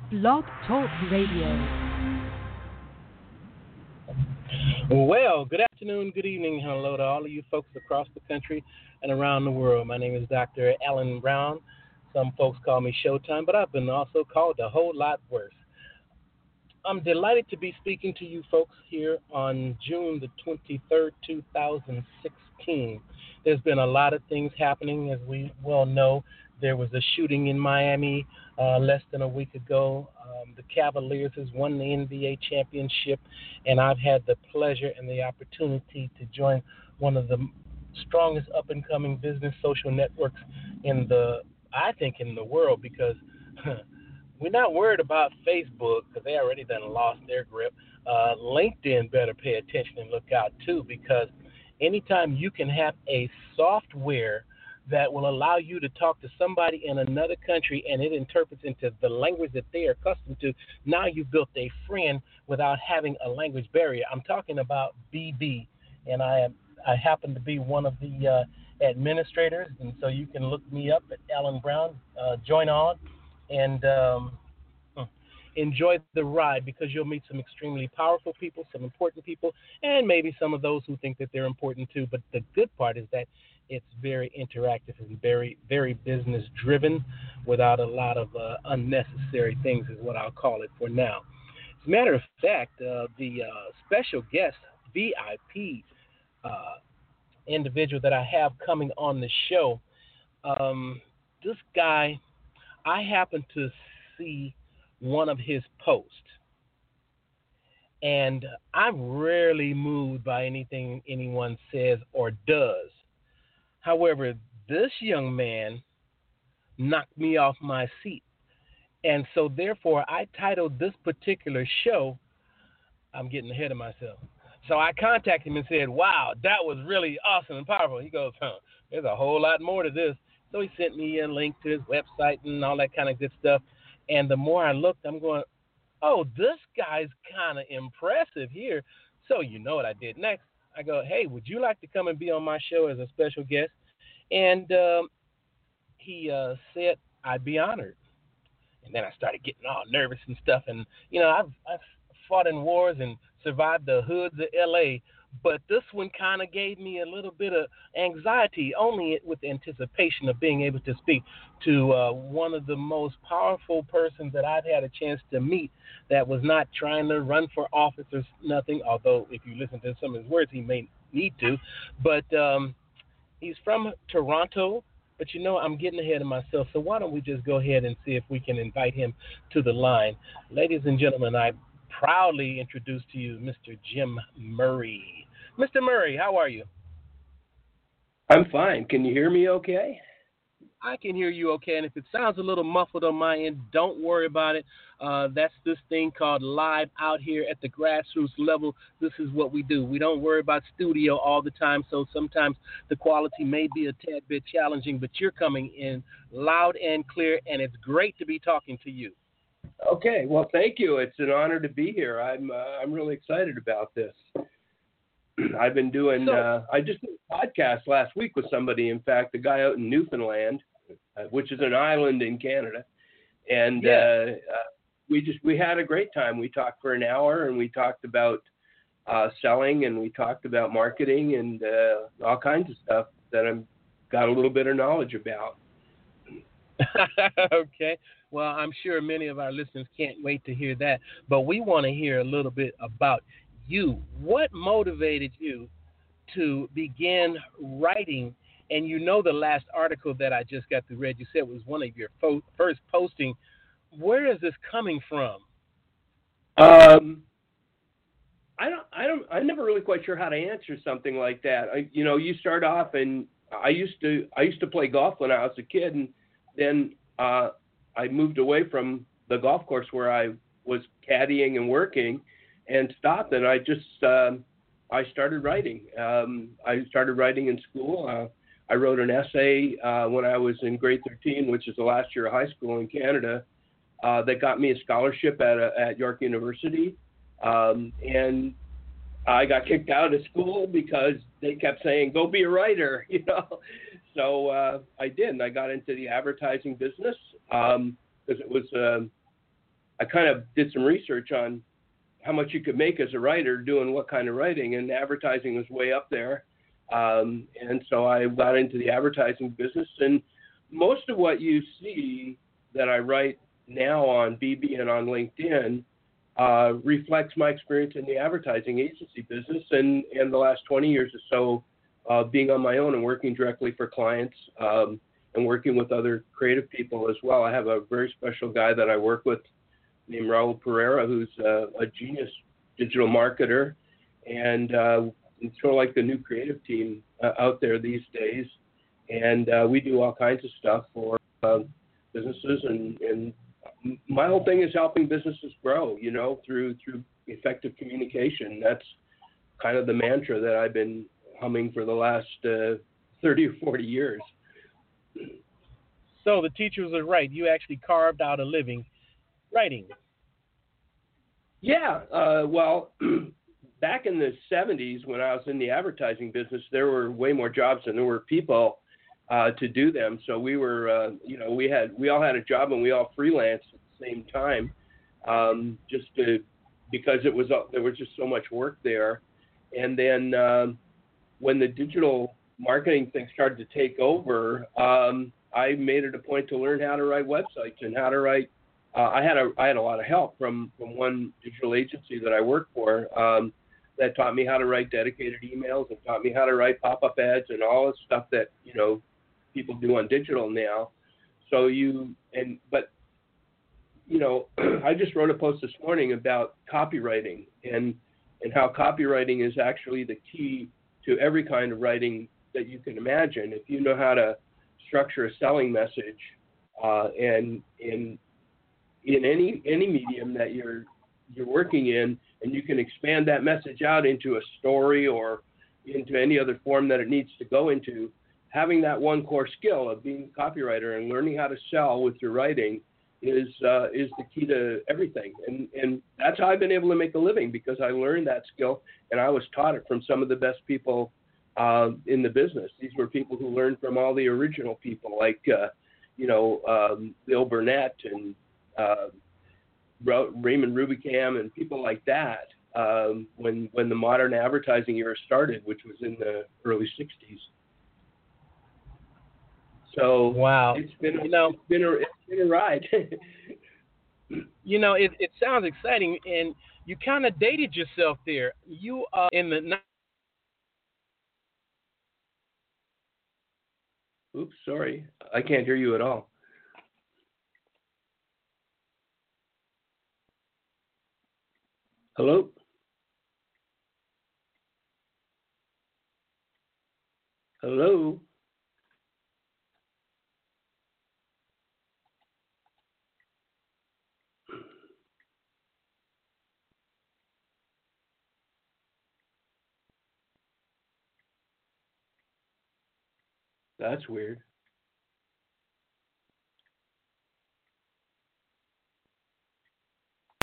Blog Talk Radio. Well, good afternoon, good evening, hello to all of you folks across the country and around the world. My name is Dr. Alan Brown. Some folks call me Showtime, but I've been also called a whole lot worse. I'm delighted to be speaking to you folks here on June the 23rd, 2016. There's been a lot of things happening, as we well know. There was a shooting in Miami less than a week ago. The Cavaliers has won the NBA championship, and I've had the pleasure and the opportunity to join one of the strongest up-and-coming business social networks in the world, because we're not worried about Facebook because they already done lost their grip. LinkedIn better pay attention and look out too, because anytime you can have a software that will allow you to talk to somebody in another country and it interprets into the language that they are accustomed to, now you've built a friend without having a language barrier. I'm talking about BB, and I happen to be one of the administrators, and so you can look me up at Alan Brown. Join on and enjoy the ride, because you'll meet some extremely powerful people, some important people, and maybe some of those who think that they're important too. But the good part is that it's very interactive and very, very business driven without a lot of unnecessary things, is what I'll call it for now. As a matter of fact, the special guest, VIP individual that I have coming on the show, this guy, I happen to see one of his posts, and I'm rarely moved by anything anyone says or does. However, this young man knocked me off my seat, and so therefore I titled this particular show, I'm getting ahead of myself. So I contacted him and said, wow, that was really awesome and powerful. He goes, there's a whole lot more to this. So he sent me a link to his website and all that kind of good stuff. And the more I looked, I'm going, oh, this guy's kind of impressive here. So you know what I did next? I go, hey, would you like to come and be on my show as a special guest? And he said I'd be honored. And then I started getting all nervous and stuff. And, you know, I've fought in wars and survived the hoods of L.A., but this one kind of gave me a little bit of anxiety, only with the anticipation of being able to speak to one of the most powerful persons that I've had a chance to meet, that was not trying to run for office or nothing, although if you listen to some of his words, he may need to. But he's from Toronto. But, you know, I'm getting ahead of myself, so why don't we just go ahead and see if we can invite him to the line. Ladies and gentlemen, I proudly introduce to you Mr. Jim Murray. Mr. Murray, how are you? I'm fine. Can you hear me okay? I can hear you okay, and if it sounds a little muffled on my end, don't worry about it. That's this thing called live out here at the grassroots level. This is what we do. We don't worry about studio all the time, so sometimes the quality may be a tad bit challenging, but you're coming in loud and clear, and it's great to be talking to you. Okay, well, thank you. It's an honor to be here. I'm really excited about this. I've been doing. I just did a podcast last week with somebody. In fact, a guy out in Newfoundland, which is an island in Canada, and we had a great time. We talked for an hour, and we talked about selling, and we talked about marketing, and all kinds of stuff that I've got a little bit of knowledge about. Okay. Well, I'm sure many of our listeners can't wait to hear that, but we want to hear a little bit about you. What motivated you to begin writing? And you know, the last article that I just got to read, you said was one of your first posting. Where is this coming from? I'm never really quite sure how to answer something like that. You start off, and I used to play golf when I was a kid, and then I moved away from the golf course where I was caddying and working, and stopped. And I started writing. I started writing in school. I wrote an essay when I was in grade 13, which is the last year of high school in Canada, that got me a scholarship at York University. And I got kicked out of school because they kept saying, go be a writer, So I did, and I got into the advertising business because it was, I kind of did some research on how much you could make as a writer doing what kind of writing, and advertising was way up there. And so I got into the advertising business, and most of what you see that I write now on BB and on LinkedIn reflects my experience in the advertising agency business and the last 20 years or so being on my own and working directly for clients and working with other creative people as well. I have a very special guy that I work with named Raul Pereira, who's a genius digital marketer, and it's sort of like the new creative team out there these days. And we do all kinds of stuff for businesses, and my whole thing is helping businesses grow, you know, through effective communication. That's kind of the mantra that I've been humming for the last 30 or 40 years. So the teachers are right. You actually carved out a living writing. Yeah, well, back in the 70s when I was in the advertising business, there were way more jobs than there were people to do them. So we were, you know, we all had a job and we all freelanced at the same time, because there was just so much work there. And then when the digital marketing thing started to take over, I made it a point to learn how to write websites and how to write. I had a lot of help from one digital agency that I worked for that taught me how to write dedicated emails and taught me how to write pop-up ads and all the stuff that, you know, people do on digital now. So but you know, I just wrote a post this morning about copywriting and how copywriting is actually the key to every kind of writing that you can imagine. If you know how to structure a selling message and in any medium that you're working in, and you can expand that message out into a story or into any other form that it needs to go into, having that one core skill of being a copywriter and learning how to sell with your writing is the key to everything. And that's how I've been able to make a living, because I learned that skill and I was taught it from some of the best people in the business. These were people who learned from all the original people, like Bill Burnett and Raymond Rubicam and people like that, when the modern advertising era started, which was in the early 60s. So wow, it's been a ride. You know, it sounds exciting, and you kind of dated yourself there. You are in the. Oops, sorry, I can't hear you at all. Hello? Hello? That's weird.